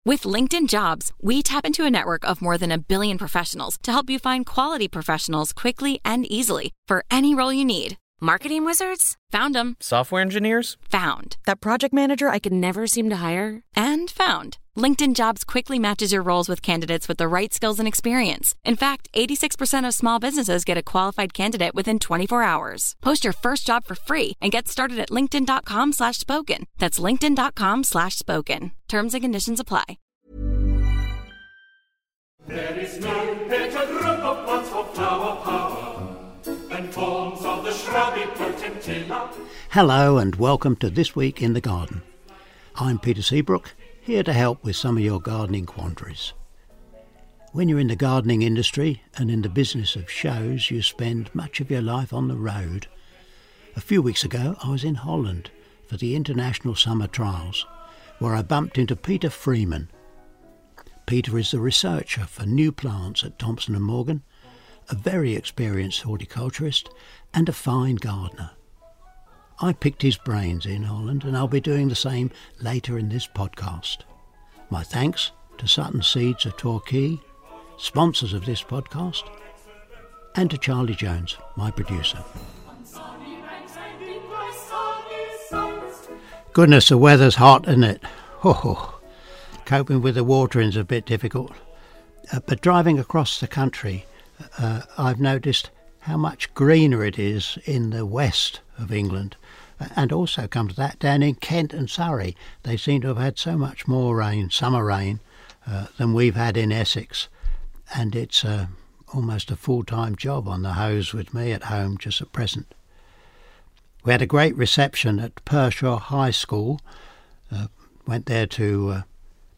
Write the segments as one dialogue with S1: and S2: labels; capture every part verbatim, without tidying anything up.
S1: With LinkedIn Jobs, we tap into a network of more than a billion professionals to help you find quality professionals quickly and easily for any role you need. Marketing wizards? Found them.
S2: Software engineers?
S1: Found. That project manager I could never seem to hire? And found. LinkedIn Jobs quickly matches your roles with candidates with the right skills and experience. In fact, eighty-six percent of small businesses get a qualified candidate within twenty-four hours. Post your first job for free and get started at linkedin.com slash spoken. That's linkedin.com slash spoken. Terms and conditions apply.
S3: There is no better group of plants for flower power than forms of the shrubby potentilla.
S4: Hello and welcome to This Week in the Garden. I'm Peter Seabrook, here to help with some of your gardening quandaries. When you're in the gardening industry and in the business of shows, you spend much of your life on the road. A few weeks ago, I was in Holland for the International Summer Trials, where I bumped into Peter Freeman. Peter is the researcher for new plants at Thompson and Morgan, a very experienced horticulturist and a fine gardener. I picked his brains in Holland and I'll be doing the same later in this podcast. My thanks to Sutton Seeds of Torquay, sponsors of this podcast, and to Charlie Jones, my producer. Goodness, the weather's hot, isn't it? Oh, coping with the watering's a bit difficult. Uh, but driving across the country, uh, I've noticed how much greener it is in the west of England. And also come to that, down in Kent and Surrey, they seem to have had so much more rain, summer rain, uh, than we've had in Essex. And it's uh, almost a full-time job on the hose with me at home just at present. We had a great reception at Pershore High School. Uh, went there to uh,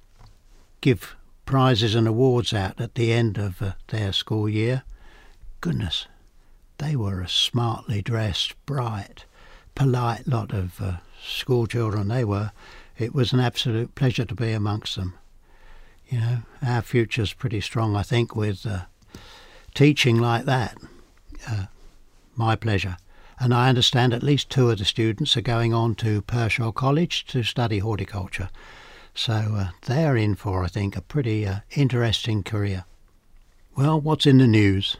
S4: give prizes and awards out at the end of uh, their school year. Goodness, they were a smartly dressed, bright, polite lot of uh, school children they were. It was an absolute pleasure to be amongst them. You know, our future's pretty strong, I think, with uh, teaching like that. Uh, my pleasure. And I understand at least two of the students are going on to Pershore College to study horticulture. So uh, they're in for, I think, a pretty uh, interesting career. Well, what's in the news?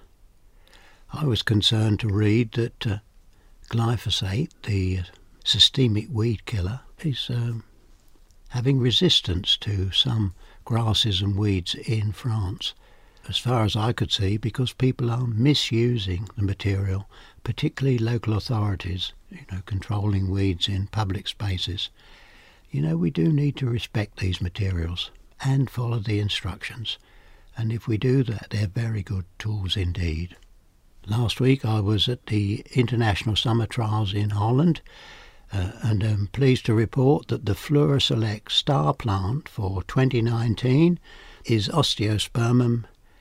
S4: I was concerned to read that uh, glyphosate, the systemic weed killer, is um, having resistance to some grasses and weeds in France. As far as I could see, because people are misusing the material, particularly local authorities, you know, controlling weeds in public spaces. You know, we do need to respect these materials and follow the instructions. And if we do that, they're very good tools indeed. Last week I was at the International Summer Trials in Holland uh, and I'm pleased to report that the Flora Select star plant for twenty nineteen is Osteospermum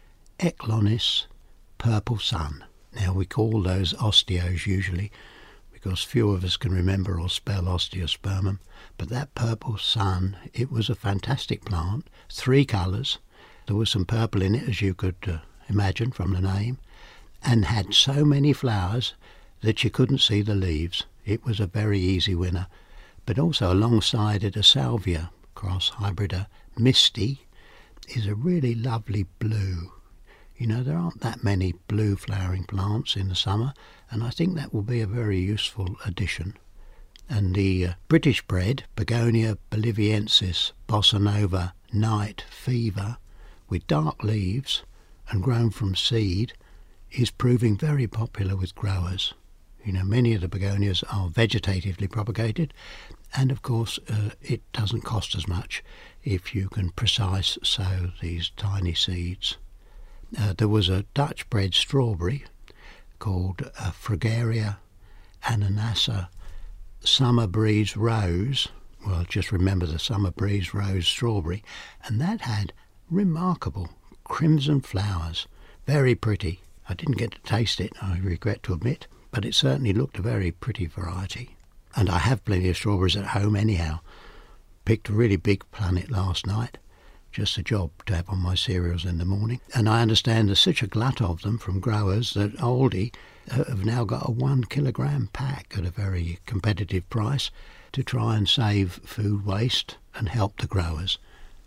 S4: eclonis Purple Sun. Now we call those osteos usually because few of us can remember or spell osteospermum, but that Purple Sun, it was a fantastic plant, three colours. There was some purple in it, as you could uh, imagine from the name, and had so many flowers that you couldn't see the leaves. It was a very easy winner. But also alongside it, a salvia cross hybrida Misty is a really lovely blue. You know, there aren't that many blue flowering plants in the summer, and I think that will be a very useful addition. And the uh, British bred Begonia boliviensis Bossa Nova Night Fever, with dark leaves and grown from seed, is proving very popular with growers. You know, many of the begonias are vegetatively propagated, and of course uh, it doesn't cost as much if you can precise sow these tiny seeds. Uh, there was a Dutch bred strawberry called uh, Fragaria ananassa Summer Breeze Rose. Well, just remember the Summer Breeze Rose strawberry, and that had remarkable crimson flowers, very pretty. I didn't get to taste it, I regret to admit, but it certainly looked a very pretty variety. And I have plenty of strawberries at home anyhow. Picked a really big planet last night, just a job to have on my cereals in the morning. And I understand there's such a glut of them from growers that Aldi have now got a one kilogram pack at a very competitive price to try and save food waste and help the growers.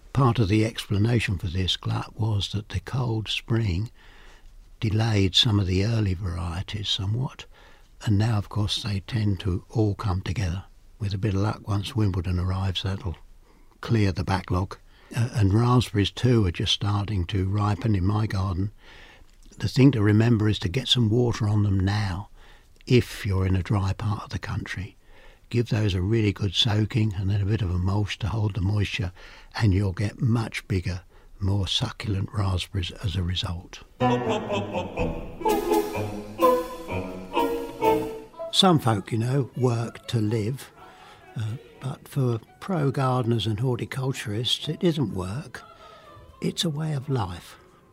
S4: Part of the explanation for this glut was that the cold spring delayed some of the early varieties somewhat, and now of course they tend to all come together. With a bit of luck, once Wimbledon arrives, that'll clear the backlog. Uh, and raspberries too are just starting to ripen in my garden. The thing to remember is to get some water on them now if you're in a dry part of the country. Give those a really good soaking and then a bit of a mulch to hold the moisture, and you'll get much bigger, more succulent raspberries as a result. Some folk, you know, work to live, uh, but for pro gardeners and horticulturists it isn't work, it's a way of life.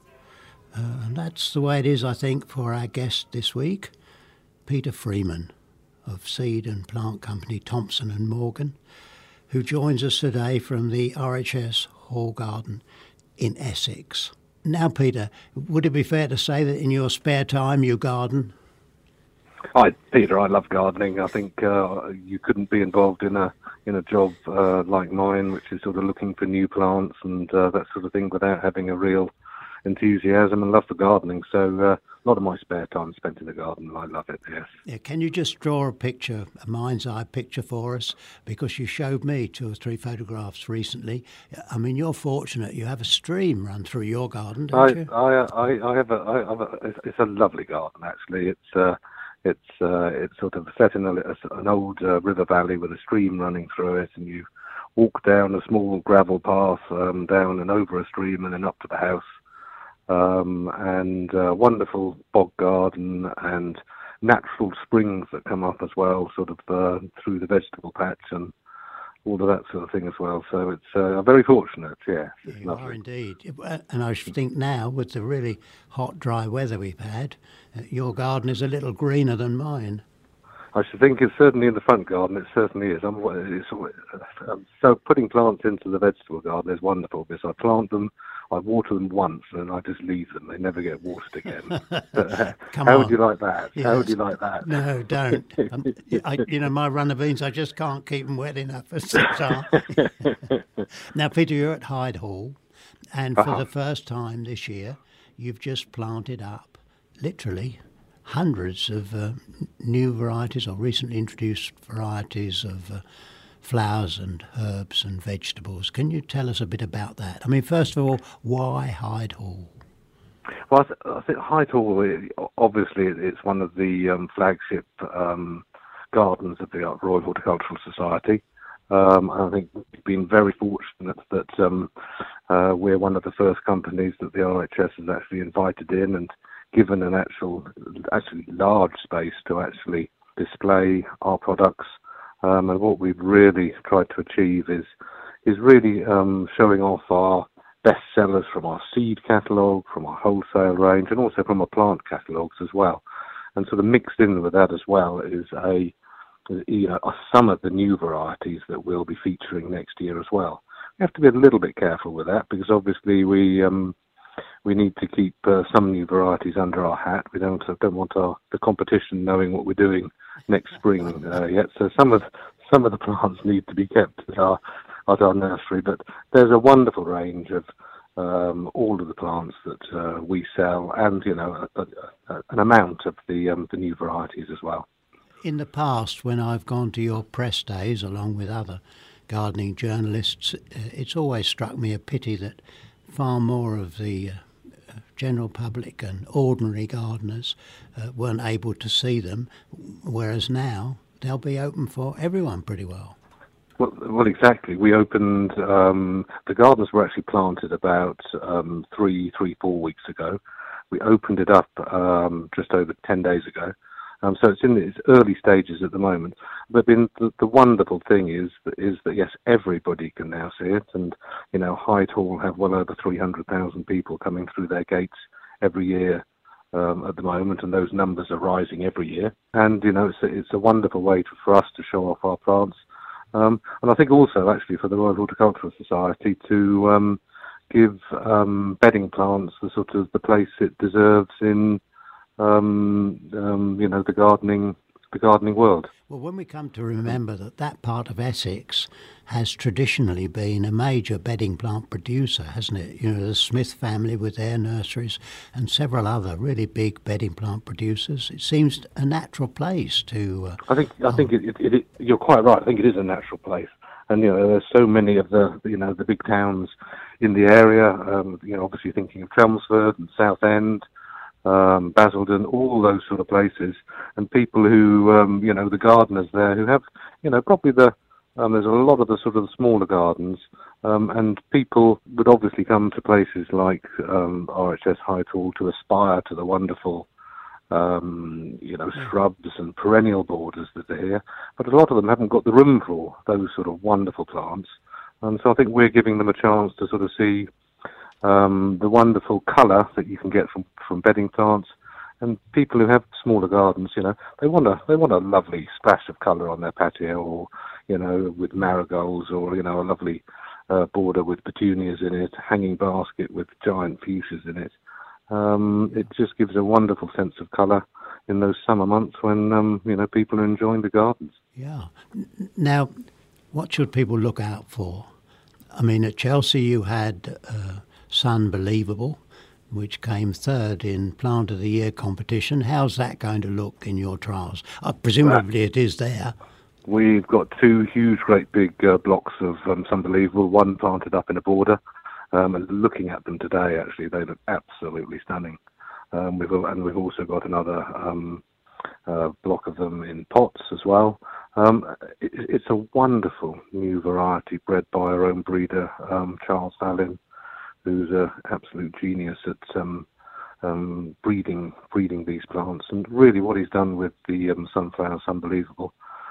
S4: Uh, and that's the way it is, I think, for our guest this week, Peter Freeman of seed and plant company Thompson and Morgan, who joins us today from the R H S Hall Garden in Essex. Now, Peter, would it be fair to say that in your spare time you garden?
S2: Hi, Peter. I love gardening. I think uh, you couldn't be involved in a in a job uh, like mine, which is sort of looking for new plants and uh, that sort of thing, without having a real enthusiasm and love for gardening. So uh, a lot of my spare time spent in the garden, and I love it, yes.
S4: Yeah, can you just draw a picture, a mind's eye picture for us? Because you showed me two or three photographs recently. I mean, you're fortunate. You have a stream run through your garden, don't
S2: I,
S4: you?
S2: I, I, I have a, I have a, it's a lovely garden, actually. It's uh, it's uh, it's sort of set in a, an old uh, river valley with a stream running through it, and you walk down a small gravel path um, down and over a stream and then up to the house. Um, and uh, wonderful bog garden and natural springs that come up as well, sort of uh, through the vegetable patch and all of that sort of thing as well. So it's uh, very fortunate, yeah. It's
S4: you
S2: lovely.
S4: are indeed. And I should think now, with the really hot, dry weather we've had, uh, your garden is a little greener than mine.
S2: I should think it's certainly in the front garden. It certainly is. I'm, it's, um, so putting plants into the vegetable garden is wonderful, because I plant them, I water them once, and I just leave them. They never get watered again. uh,
S4: Come
S2: how
S4: on.
S2: would you like that?
S4: Yes.
S2: How would you like that?
S4: No, don't. um, I, you know, my runner beans, I just can't keep them wet enough as such are. Now, Peter, you're at Hyde Hall, and for
S2: Uh-huh.
S4: the first time this year, you've just planted up, literally, hundreds of uh, new varieties or recently introduced varieties of uh, flowers and herbs and vegetables. Can you tell us a bit about that? I mean, first of all, why Hyde Hall?
S2: Well, I, th- I think Hyde Hall, it- obviously, it's one of the um, flagship um, gardens of the Royal Horticultural Society. Um, and I think we've been very fortunate that um, uh, we're one of the first companies that the R H S has actually invited in and given an actual, actually large space to actually display our products. Um, and what we've really tried to achieve is is really um, showing off our best sellers from our seed catalogue, from our wholesale range, and also from our plant catalogues as well. And sort of mixed in with that as well is a you know some of the new varieties that we'll be featuring next year as well. We have to be a little bit careful with that, because obviously we um, we need to keep uh, some new varieties under our hat. We don't don't want our the competition knowing what we're doing next spring uh, yet. So some of some of the plants need to be kept at our at our nursery. But there's a wonderful range of um, all of the plants that uh, we sell, and you know a, a, an amount of the um, the new varieties as well.
S4: In the past, when I've gone to your press days along with other gardening journalists, uh, it's always struck me a pity that far more of the uh, general public and ordinary gardeners uh, weren't able to see them, whereas now they'll be open for everyone pretty well.
S2: Well, well, exactly. We opened, um, the gardens were actually planted about um, three, three, four weeks ago. We opened it up um, just over ten days ago. Um, so it's in its early stages at the moment. But been, the, the wonderful thing is that, is that, yes, everybody can now see it. And, you know, Hyde Hall have well over three hundred thousand people coming through their gates every year um, at the moment, and those numbers are rising every year. And, you know, it's a, it's a wonderful way to, for us to show off our plants. Um, and I think also, actually, for the Royal Horticultural Society to um, give um, bedding plants the sort of the place it deserves in Um, um, you know, the gardening the gardening world.
S4: Well, when we come to remember that that part of Essex has traditionally been a major bedding plant producer, hasn't it? You know, the Smith family with their nurseries and several other really big bedding plant producers. It seems a natural place to... Uh,
S2: I think I think it, it, it, you're quite right. I think it is a natural place. And, you know, there's so many of the, you know, the big towns in the area, um, you know, obviously thinking of Chelmsford and Southend, um, Basildon, all those sort of places, and people who, um, you know, the gardeners there who have, you know, probably the, um, there's a lot of the sort of smaller gardens, um, and people would obviously come to places like um, R H S Highthall to aspire to the wonderful, um, you know, shrubs and perennial borders that are here, but a lot of them haven't got the room for those sort of wonderful plants, and so I think we're giving them a chance to sort of see um, the wonderful colour that you can get from, from bedding plants. And people who have smaller gardens, you know, they want a they want a lovely splash of colour on their patio, or, you know, with marigolds, or, you know, a lovely uh, border with petunias in it, hanging basket with giant fuchsias in it. Um, it just gives a wonderful sense of colour in those summer months when, um, you know, people are enjoying the gardens.
S4: Yeah. Now, what should people look out for? I mean, at Chelsea you had uh, Sunbelievable, which came third in Plant of the Year competition. How's that going to look in your trials? Uh, presumably it is there.
S2: We've got two huge, great big uh, blocks of um, Sunbelievable, one planted up in a border. Um, and looking at them today, actually, they look absolutely stunning. Um, we've, and we've also got another um, uh, block of them in pots as well. Um, it, it's a wonderful new variety bred by our own breeder, um, Charles Fallin, who's an absolute genius at um, um, breeding breeding these plants. And really what he's done with the um, sunflower Sunbelievable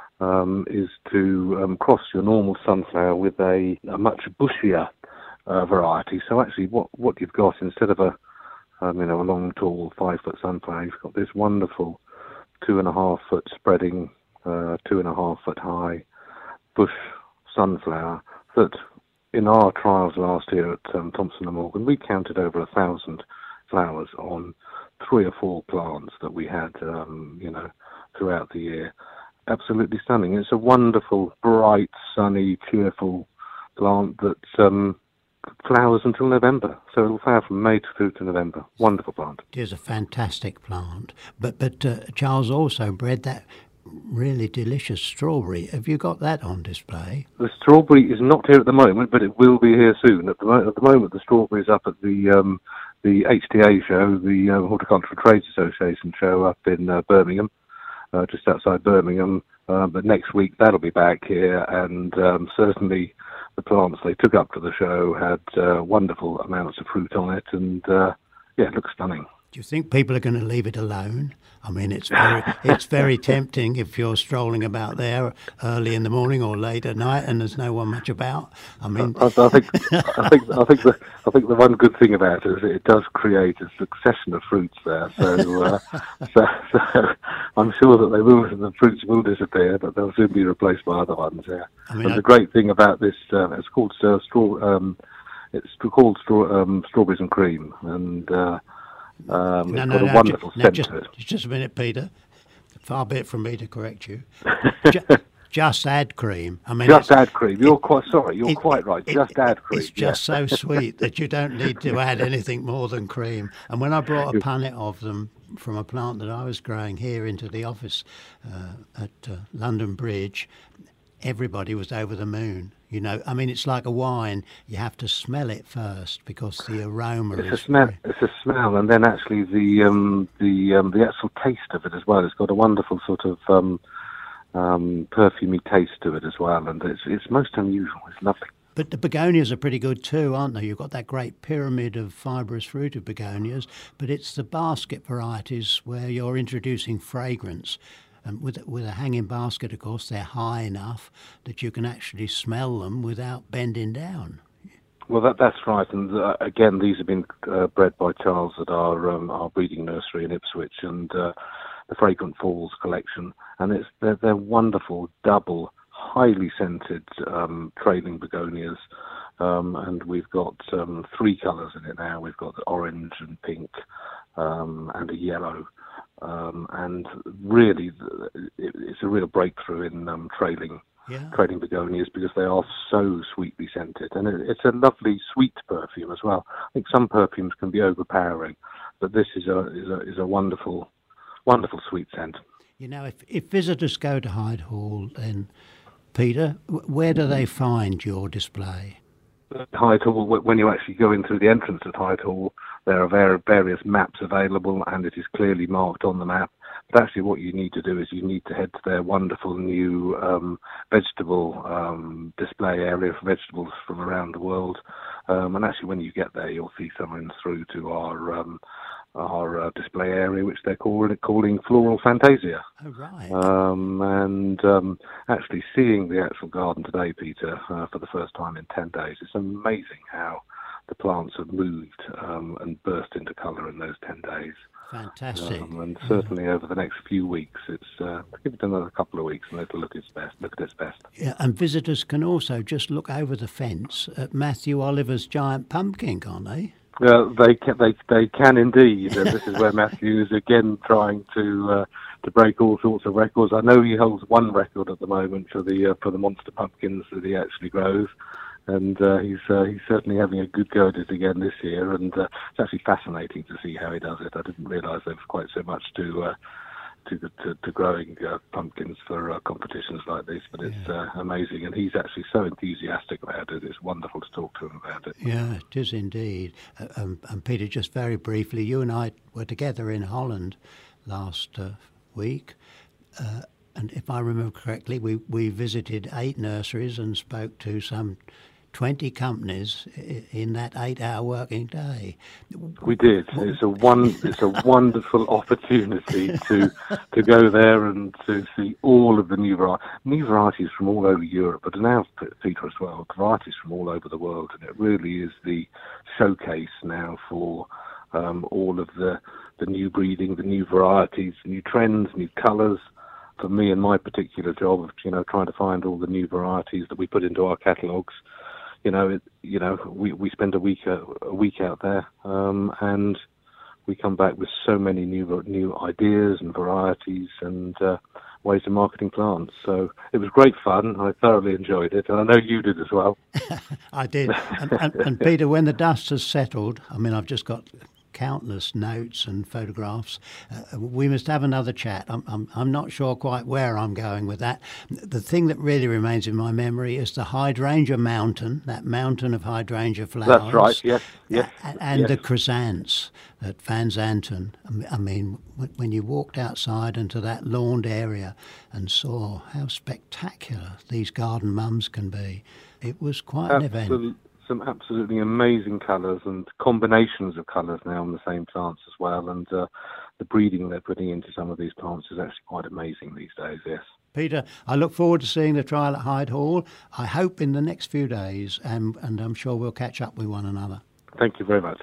S2: um, is to um, cross your normal sunflower with a, a much bushier uh, variety. So actually what, what you've got, instead of a um, you know, a long, tall, five-foot sunflower, you've got this wonderful two-and-a-half-foot spreading, uh, two-and-a-half-foot high bush sunflower that, in our trials last year at um, Thompson and Morgan, we counted over a thousand flowers on three or four plants that we had, um, you know, throughout the year. Absolutely stunning. It's a wonderful, bright, sunny, cheerful plant that um, flowers until November. So it'll flower from May to through to November. Wonderful plant.
S4: It is a fantastic plant. But but uh, Charles also bred that really delicious strawberry. Have you got that on display?
S2: The strawberry is not here at the moment, but it will be here soon. At the, mo- at the moment, the strawberry is up at the um, the H T A show, the uh, Horticultural Trades Association show up in uh, Birmingham, uh, just outside Birmingham. Uh, but next week that'll be back here, and um, certainly the plants they took up to the show had uh, wonderful amounts of fruit on it, and uh, yeah, it looks stunning.
S4: Do you think people are going to leave it alone? I mean, it's very, it's very tempting if you're strolling about there early in the morning or late at night and there's no one much about. I mean,
S2: I, I think, I think, I think the, I think the one good thing about it is it does create a succession of fruits there. So, uh, so, so I'm sure that they will, the fruits will disappear, but they'll soon be replaced by other ones. Yeah. I mean, and I, the great thing about this, uh, it's called uh, straw, um, it's called straw, um, strawberries and cream, and. Uh, Um,
S4: no,
S2: it's
S4: no,
S2: got a
S4: no,
S2: wonderful
S4: just,
S2: scent
S4: no, just,
S2: to it.
S4: Just a minute, Peter. Far be it from me to correct you. just, just add cream. I mean,
S2: just add cream. You're it, quite sorry. You're
S4: it,
S2: quite right.
S4: It,
S2: just
S4: it,
S2: add cream.
S4: It's just yeah. so sweet that you don't need to add anything more than cream. And when I brought a punnet of them from a plant that I was growing here into the office uh, at uh, London Bridge, everybody was over the moon. You know, I mean, it's like a wine. You have to smell it first because the aroma
S2: it's
S4: is...
S2: A smell, it's a smell, and then actually the um, the um, the actual taste of it as well. It's got a wonderful sort of um, um, perfumey taste to it as well, and it's it's most unusual. It's lovely.
S4: But the begonias are pretty good too, aren't they? You've got that great pyramid of fibrous fruited begonias, but it's the basket varieties where you're introducing fragrance. And with, with a hanging basket, of course, they're high enough that you can actually smell them without bending down.
S2: Well, that, that's right. And uh, again, these have been uh, bred by Charles at our um, our breeding nursery in Ipswich, and uh, the Fragrant Falls collection. And it's they're, they're wonderful, double, highly scented um, trailing begonias. Um, and we've got um, three colours in it now. We've got the orange and pink um, and a yellow. Um, and really, it's a real breakthrough in um, trailing yeah. trailing begonias because they are so sweetly scented. And it, it's a lovely sweet perfume as well. I think some perfumes can be overpowering, but this is a is a, is a wonderful, wonderful sweet scent.
S4: You know, if, if visitors go to Hyde Hall, then, Peter, where do they find your display?
S2: Hyde Hall, when you actually go in through the entrance at Hyde Hall, there are various maps available, and it is clearly marked on the map. But actually what you need to do is you need to head to their wonderful new um, vegetable um, display area for vegetables from around the world. Um, and actually when you get there, you'll see someone through to our um, our uh, display area, which they're calling, calling Floral Fantasia.
S4: Oh, right.
S2: Um, and um, actually seeing the actual garden today, Peter, uh, for the first time in ten days, it's amazing how the plants have moved um, and burst into colour in those ten days.
S4: Fantastic.
S2: Um, and certainly yeah. over the next few weeks, it's uh, give it another couple of weeks and it'll look its best. Look at its best.
S4: Yeah, and visitors can also just look over the fence at Matthew Oliver's giant pumpkin, can't they?
S2: Uh, they can, they they can indeed. And this is where Matthew is again trying to uh, to break all sorts of records. I know he holds one record at the moment for the uh, for the monster pumpkins that he actually grows, and uh, he's uh, he's certainly having a good go at it again this year. And uh, it's actually fascinating to see how he does it. I didn't realise there was quite so much to. Uh, To, to, to growing uh, pumpkins for uh, competitions like this, but it's yeah. uh, amazing, and he's actually so enthusiastic about it. It's wonderful to talk to him about it.
S4: Yeah, it is indeed. Uh, um, and Peter, just very briefly, you and I were together in Holland last uh, week, uh, and if I remember correctly, we, we visited eight nurseries and spoke to some twenty companies in that eight-hour working day.
S2: We did. It's a one. It's a wonderful opportunity to to go there and to see all of the new varieties, new varieties from all over Europe, but now, Peter, as well, varieties from all over the world, and it really is the showcase now for um, all of the the new breeding, the new varieties, new trends, new colours. For me and my particular job of you know trying to find all the new varieties that we put into our catalogues. You know, it, you know, we, we spend a week a, a week out there, um, and we come back with so many new new ideas and varieties and uh, ways of marketing plants. So it was great fun. I thoroughly enjoyed it, and I know you did as well.
S4: I did. And, and, and Peter, when the dust has settled, I mean, I've just got countless notes and photographs. Uh, we must have another chat. I'm, I'm, I'm not sure quite where I'm going with that. The thing that really remains in my memory is the hydrangea mountain, that mountain of hydrangea flowers.
S2: That's right, yes, yes.
S4: And, and
S2: yes.
S4: the chrysanthemums at Van Zanten. I mean, when you walked outside into that lawned area and saw how spectacular these garden mums can be, it was quite
S2: Absolutely.
S4: an event.
S2: Some absolutely amazing colours and combinations of colours now on the same plants as well, and uh, the breeding they're putting into some of these plants is actually quite amazing these days, yes.
S4: Peter, I look forward to seeing the trial at Hyde Hall, I hope in the next few days, and, and I'm sure we'll catch up with one another.
S2: Thank you very much.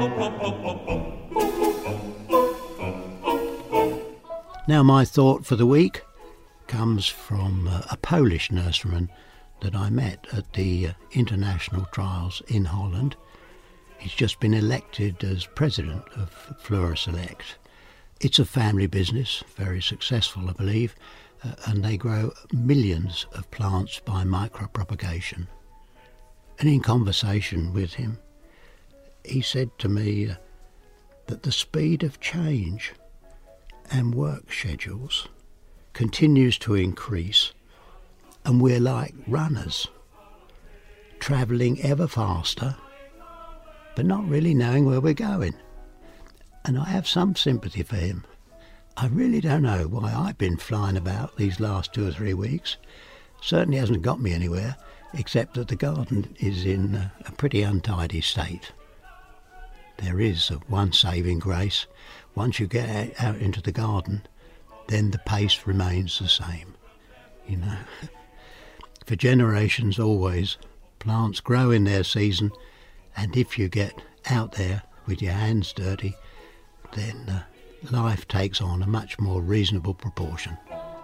S4: Now my thought for the week comes from uh, a Polish nurseryman that I met at the uh, international trials in Holland. He's just been elected as president of Flora Select. It's a family business, very successful, I believe, uh, and they grow millions of plants by micropropagation. And in conversation with him, he said to me uh, that the speed of change and work schedules continues to increase, and we're like runners, travelling ever faster, but not really knowing where we're going. And I have some sympathy for him. I really don't know why I've been flying about these last two or three weeks. Certainly hasn't got me anywhere, except that the garden is in a pretty untidy state. There is one saving grace. Once you get out into the garden, then the pace remains the same, you know. For generations always, plants grow in their season, and if you get out there with your hands dirty, then uh, life takes on a much more reasonable proportion.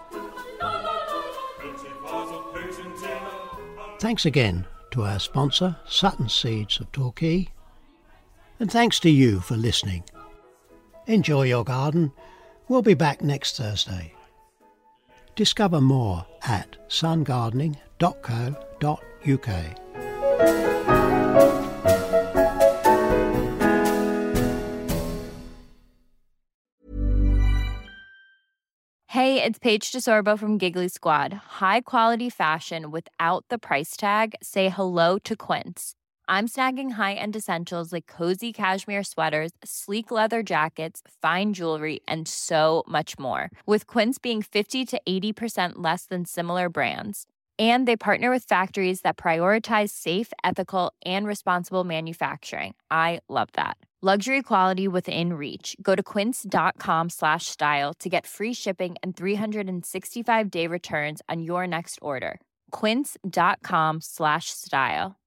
S4: Thanks again to our sponsor, Sutton Seeds of Torquay, and thanks to you for listening. Enjoy your garden We'll be back next Thursday. Discover more at sun gardening dot co dot uk.
S5: Hey, it's Paige DeSorbo from Giggly Squad. High quality fashion without the price tag. Say hello to Quince. I'm snagging high-end essentials like cozy cashmere sweaters, sleek leather jackets, fine jewelry, and so much more. With Quince being fifty to eighty percent less than similar brands. And they partner with factories that prioritize safe, ethical, and responsible manufacturing. I love that. Luxury quality within reach. Go to quince.com slash style to get free shipping and three sixty-five day returns on your next order. Quince.com slash style.